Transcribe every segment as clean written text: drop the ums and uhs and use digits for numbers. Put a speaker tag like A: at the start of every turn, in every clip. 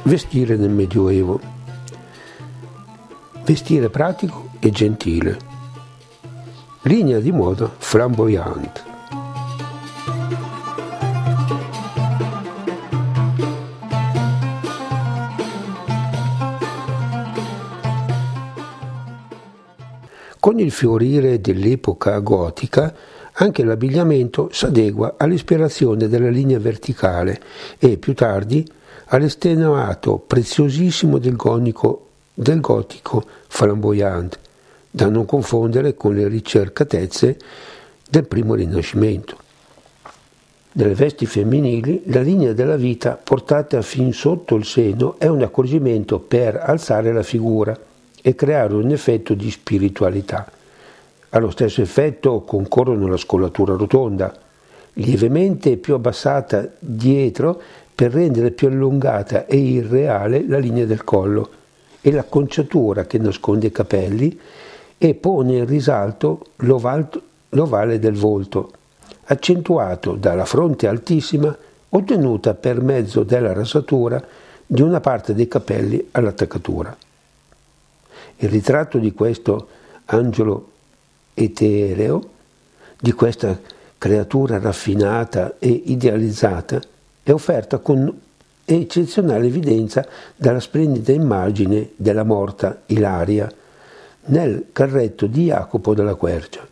A: Vestire nel Medioevo. Vestire pratico e gentile. Linea di moda flamboyante. Con il fiorire dell'epoca gotica, anche l'abbigliamento si adegua all'ispirazione della linea verticale e, più tardi, all'estenuato preziosissimo del gotico flamboyante, da non confondere con le ricercatezze del primo Rinascimento. Nelle vesti femminili, la linea della vita portata fin sotto il seno è un accorgimento per alzare la figura e creare un effetto di spiritualità. Allo stesso effetto concorrono la scollatura rotonda, lievemente più abbassata dietro per rendere più allungata e irreale la linea del collo, e l'acconciatura che nasconde i capelli e pone in risalto l'ovale del volto, accentuato dalla fronte altissima ottenuta per mezzo della rasatura di una parte dei capelli all'attaccatura. Il ritratto di questo angelo etereo, di questa creatura raffinata e idealizzata, è offerta con eccezionale evidenza dalla splendida immagine della morta Ilaria nel carretto di Jacopo della Quercia.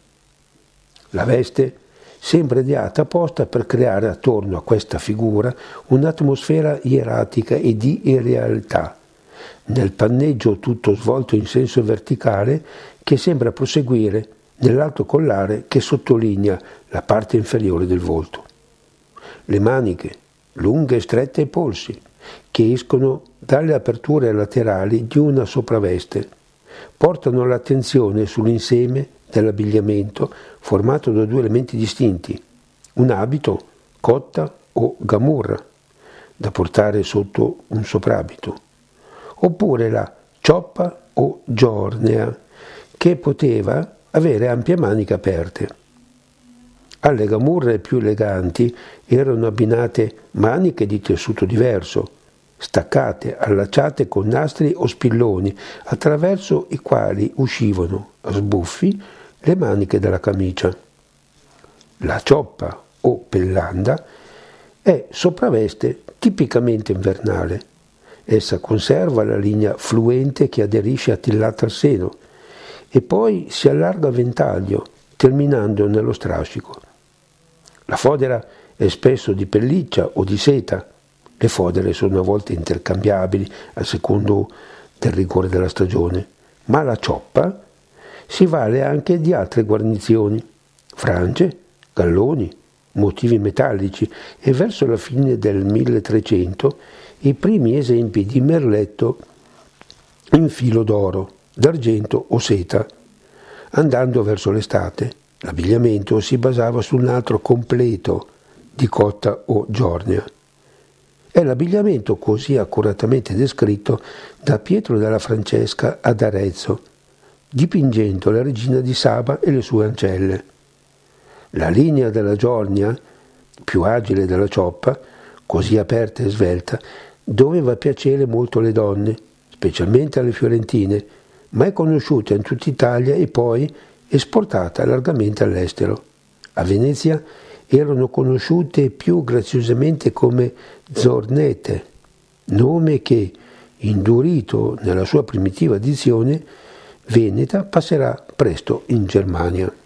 A: La veste sembra ideata apposta per creare attorno a questa figura un'atmosfera ieratica e di irrealità, nel panneggio tutto svolto in senso verticale che sembra proseguire nell'alto collare che sottolinea la parte inferiore del volto. Le maniche, lunghe e strette ai polsi, che escono dalle aperture laterali di una sopraveste, portano l'attenzione sull'insieme dell'abbigliamento formato da due elementi distinti, un abito, cotta o gamurra, da portare sotto un soprabito, oppure la cioppa o giornea, che poteva avere ampie maniche aperte. Alle gamurre più eleganti erano abbinate maniche di tessuto diverso, staccate, allacciate con nastri o spilloni, attraverso i quali uscivano, a sbuffi, le maniche della camicia. La cioppa o pellanda è sopravveste tipicamente invernale. Essa conserva la linea fluente che aderisce attillata al seno e poi si allarga a ventaglio, terminando nello strascico. La fodera è spesso di pelliccia o di seta. Le fodere sono a volte intercambiabili a secondo del rigore della stagione, ma la cioppa si vale anche di altre guarnizioni, frange, galloni, motivi metallici e verso la fine del 1300 i primi esempi di merletto in filo d'oro, d'argento o seta. Andando verso l'estate, l'abbigliamento si basava su un altro completo di cotta o giornea. È l'abbigliamento così accuratamente descritto da Pietro della Francesca ad Arezzo, dipingendo la regina di Saba e le sue ancelle. La linea della giornea, più agile della cioppa, così aperta e svelta, doveva piacere molto alle donne, specialmente alle fiorentine, ma è conosciuta in tutta Italia e poi esportata largamente all'estero. A Venezia erano conosciute più graziosamente come zornete, nome che, indurito nella sua primitiva dizione veneta, passerà presto in Germania.